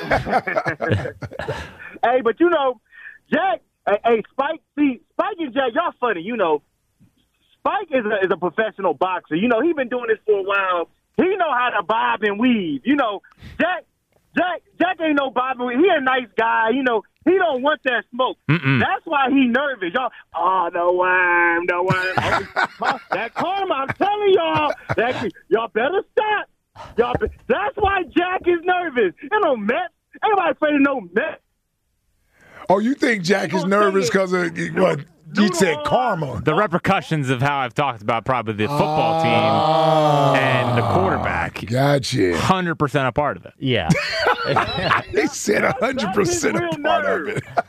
hey, but you know, Jack, hey, hey, Spike, see, Spike and Jack, y'all funny. You know, Spike is a, is a professional boxer. You know, he been doing this for a while. He know how to bob and weave. You know, Jack, Jack, Jack ain't no bob and weave. He a nice guy. You know, he don't want that smoke. Mm-mm. That's why he nervous. Y'all, oh, the worm, the worm. Oh, that karma, I'm telling y'all, that y'all better stop. Y'all, be, that's why Jack is nervous. You know, Mets. Ain't afraid of no Mets. Oh, you think Jack is nervous because of what? You said karma. The repercussions of how I've talked about probably the football team and the quarterback. Gotcha. one hundred percent a part of it. Yeah. They said one hundred percent a real part of nerve. it.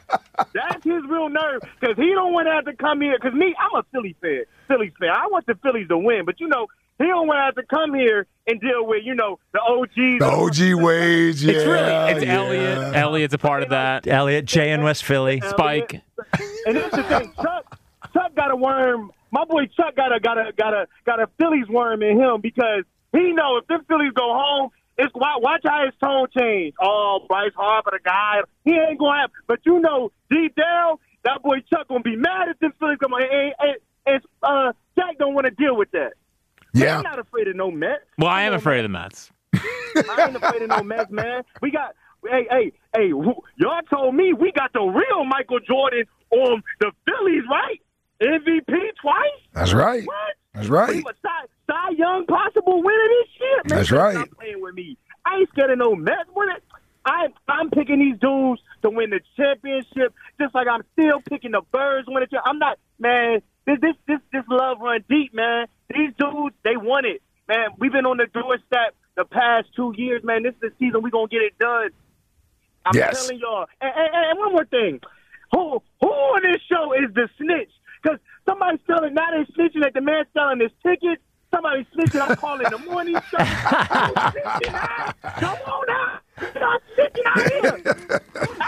That's his real nerve because he don't want to have to come here. Because me, I'm a Philly fan. Phillies fan. I want the Phillies to win, but you know, he don't want to have to come here and deal with, you know, the O Gs. The O G ways, yeah. It's really, it's yeah. Elliott. Elliott's a part of that. Elliott, Jay in West Philly. Spike. And that's the thing. Chuck, Chuck got a worm. My boy Chuck got a got a got a got a Phillies worm in him because he know if the Phillies go home, it's watch how his tone change. Oh, Bryce Harper, the guy, he ain't gonna have. But you know, deep down, that boy Chuck gonna be mad if the Phillies come on. And, and, and uh, Jack don't want to deal with that. Yeah. I'm not afraid of no Mets. Well, I am afraid of the Mets. I ain't afraid of no Mets, man. We got, hey, hey, hey, y'all told me we got the real Michael Jordan on the Phillies, right? M V P twice? That's right. What? That's right. Cy, Cy Young possible winner this year? Man, That's right. Stop playing with me. I ain't scared of no Mets winner. I, I'm picking these dudes to win the championship, just like I'm still picking the Birds win it. I'm not, man. This, this, this, this love run deep, man. These dudes, they want it, man. We've been on the doorstep the past two years, man. This is the season we're gonna get it done. I'm yes. telling y'all. And, and, and one more thing, who who on this show is the snitch? Because somebody's selling, now they're snitching that the man selling his tickets. Somebody's snitching. I call in the morning show. Come on now. Stop snitching out here.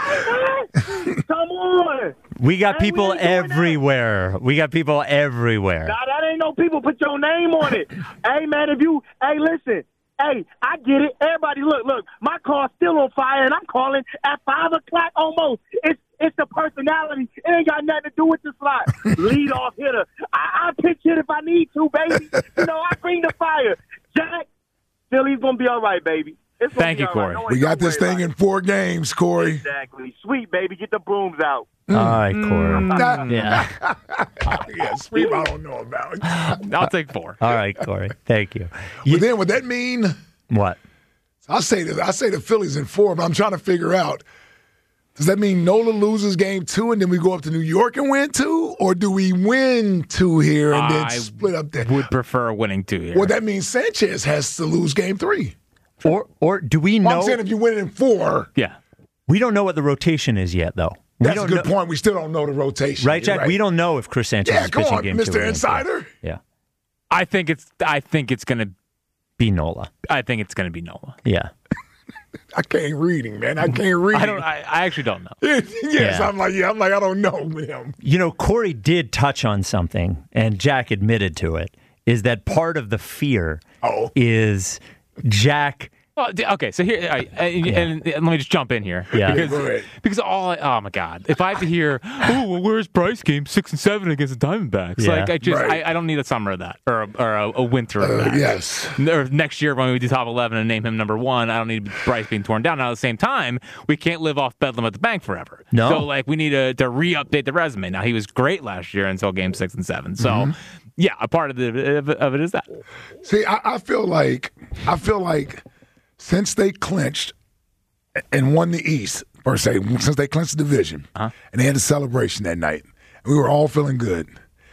Hey, man. Come on. We got Hey, people we ain't doing everywhere. We got people everywhere. Nah, that ain't no people. Put your name on it. Hey, man, if you, hey, listen. Hey, I get it. Everybody, look, look. My car's still on fire, and I'm calling at five o'clock almost. It's it's the personality. It ain't got nothing to do with the slot. Lead off hitter. I, I pitch hit if I need to, baby. You know, I bring the fire. Jack, Philly's going to be all right, baby. It's gonna Thank be you, all right. Corey. No, We got this thing it. in four games, Corey. Exactly. Sweet, baby. Get the brooms out. All right, Corey. Mm. Yeah. yeah, sweep I don't know about. I'll take four. All right, Corey. Thank you. But then would that mean What? I say the I say the Phillies in four, but I'm trying to figure out, does that mean Nola loses game two and then we go up to New York and win two? Or do we win two here and then I split up there? would prefer winning two here. Well, that means Sanchez has to lose game three. Or or do we Well, know? I'm saying if you win in four, yeah. We don't know what the rotation is yet, though. We that's a don't good know, point. We still don't know the rotation. right, You're Jack? We don't know if Chris Sanchez Yeah, is come pitching on, game Mister two. or game three. Insider. Yeah, I think it's. I think it's gonna be Nola. I think it's gonna be Nola. Yeah. I can't read him, man. I can't read I don't. him. I, I actually don't know. yes, Yeah. I'm like, yeah, I'm like, I don't know him. You know, Corey did touch on something, and Jack admitted to it, is that part of the fear Oh. is Jack. Well, d- okay, so here, all right, and, and, and let me just jump in here. Yeah. Because, Go ahead. because all, I, oh my God, if I have to hear, oh, well, where's Bryce game six and seven against the Diamondbacks? Yeah. Like, I just, Right. I, I don't need a summer of that or a, or a, a winter of Uh, that. yes. Or next year when we do top eleven and name him number one, I don't need Bryce being torn down. Now, at the same time, we can't live off Bedlam at the bank forever. No. So, like, we need to, to re-update the resume. Now, he was great last year until game six and seven. So, Mm-hmm. yeah, a part of, the, of, it, of it is that. See, I, I feel like I feel like since they clinched and won the East, per se, since they clinched the division, Uh-huh. and they had a celebration that night, we were all feeling good.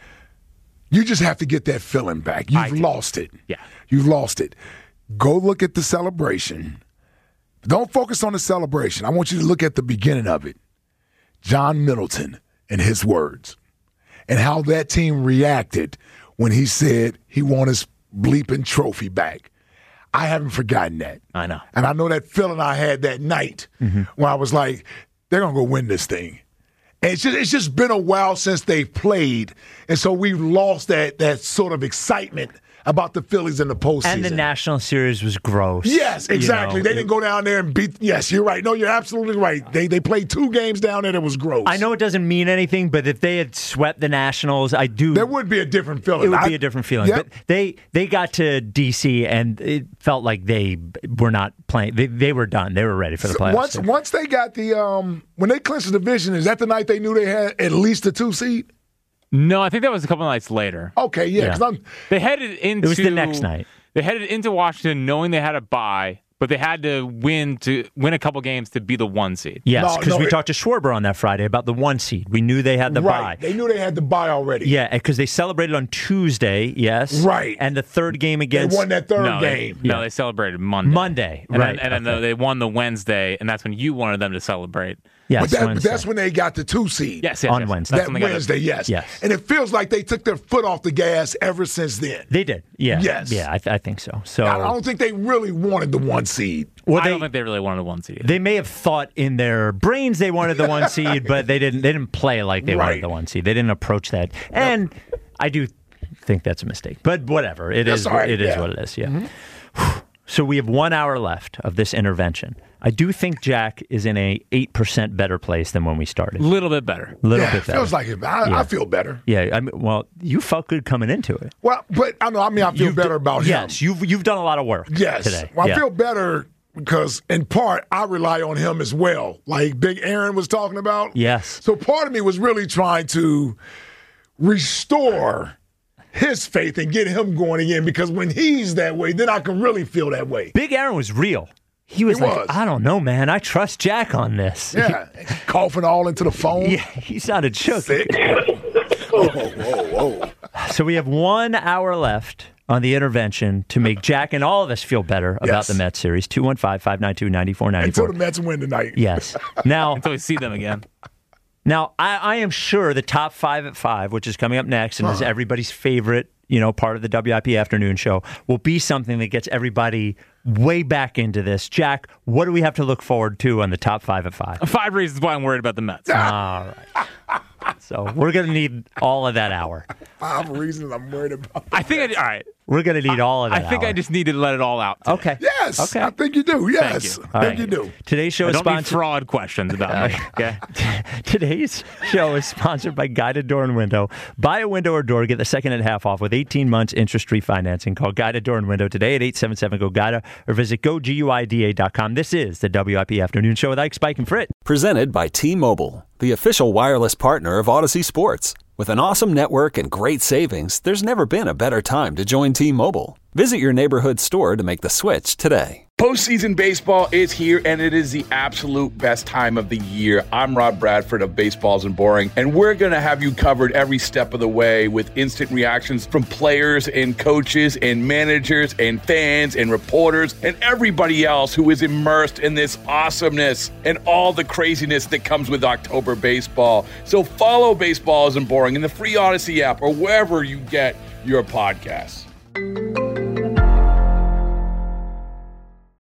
You just have to get that feeling back. I You've do. lost it. Yeah. You've lost it. Go look at the celebration. Don't focus on the celebration. I want you to look at the beginning of it. John Middleton and his words, and how that team reacted when he said he won his bleeping trophy back. I haven't forgotten that. I know. And I know that feeling I had that night Mm-hmm. when I was like, they're going to go win this thing. And it's just, it's just been a while since they've played. And so we've lost that that sort of excitement about the Phillies in the postseason. And the National Series was gross. Yes, exactly. You know, they didn't go down there and beat. Yes, you're right. No, you're absolutely right. They they played two games down there that was gross. I know it doesn't mean anything, but if they had swept the Nationals, I do. There would be a different feeling. It would I- be a different feeling. Yep. But they they got to D C and it felt like they were not playing. They, they were done. They were ready for the playoffs. Once once they got the um when they clinched the division, is that the night they knew they had at least a two seed? No, I think that was a couple nights later. Okay, yeah, Yeah. because I'm They headed into It was the next night. They headed into Washington knowing they had a bye, but they had to win to win a couple games to be the one seed. Yes, No, because no, we it- talked to Schwarber on that Friday about the one seed. We knew they had the right. bye. They knew they had the bye already. Yeah, because they celebrated on Tuesday, yes. Right. And the third game They against won that third No, they, game. no, Yeah. they celebrated Monday. Monday, and right. Then, and then okay. they won the Wednesday, and that's when you wanted them to celebrate. Yes, but, that, but Wednesday. that's when they got the two seed. Yes, yes, On yes. Wednesday. That's That when they got it. Wednesday, yes. Yes. And it feels like they took their foot off the gas ever since then. They did. Yeah. Yes. Yeah, I, th- I think so. So I don't think they really wanted the one seed. well, I they, don't think they really wanted a one seed. they may have thought in their brains they wanted the one seed, but they didn't. They didn't play like they Right. wanted the one seed. They didn't approach that. And I do think that's a mistake. But whatever. It That's is. all right, It is yeah. what it is. Yeah. So we have one hour left of this intervention. I do think Jack is in a eight percent better place than when we started. A little bit better. A little yeah, bit better. feels like it. I, Yeah. I feel better. Yeah. I mean, well, you felt good coming into it. Well, but I know. I mean, I feel You've better d- about him. Yes, you've you've done a lot of work. Yes. Today. Well, I Yeah. feel better because, in part, I rely on him as well. Like Big Aaron was talking about. Yes. So part of me was really trying to restore his faith and get him going again, because when he's that way, then I can really feel that way. Big Aaron was real. He was He like, was. I don't know, man. I trust Jack on this. Yeah. Coughing all into the phone. Yeah, he sounded shook. Sick. whoa, whoa, whoa. So we have one hour left on the intervention to make Jack and all of us feel better about Yes. the Mets series. two one five, five nine two, nine four nine Until four. the Mets win tonight. Yes. Now, Until we see them again. now I, I am sure the top five at five, which is coming up next and is everybody's favorite, you know, part of the W I P afternoon show, will be something that gets everybody way back into this. Jack, what do we have to look forward to on the top five at five? Five reasons why I'm worried about the Mets. All right. So we're going to need all of that hour. Five reasons I'm worried about. I think I, all right. We're going to need all of I that think hour. I just need to let it all out. today. Okay. Yes. Okay. I think you do. Yes. you. I All think right. you do. Today's show I is don't need sponsored. fraud questions about me. Okay. Today's show is sponsored by Guided Door and Window. Buy a window or door, get the second and a half off with eighteen months interest-free financing. Call Guided Door and Window today at eight seven seven, G O, G U I D A or visit go guida dot com. This is the W I P Afternoon Show with Ike, Spike, and Frit. Presented by T-Mobile, the official wireless partner of Odyssey Sports. With an awesome network and great savings, there's never been a better time to join T-Mobile. Visit your neighborhood store to make the switch today. Postseason baseball is here, and it is the absolute best time of the year. I'm Rob Bradford of Baseballs and Boring, and we're going to have you covered every step of the way with instant reactions from players and coaches and managers and fans and reporters and everybody else who is immersed in this awesomeness and all the craziness that comes with October baseball. So follow Baseballs and Boring in the free Odyssey app or wherever you get your podcasts.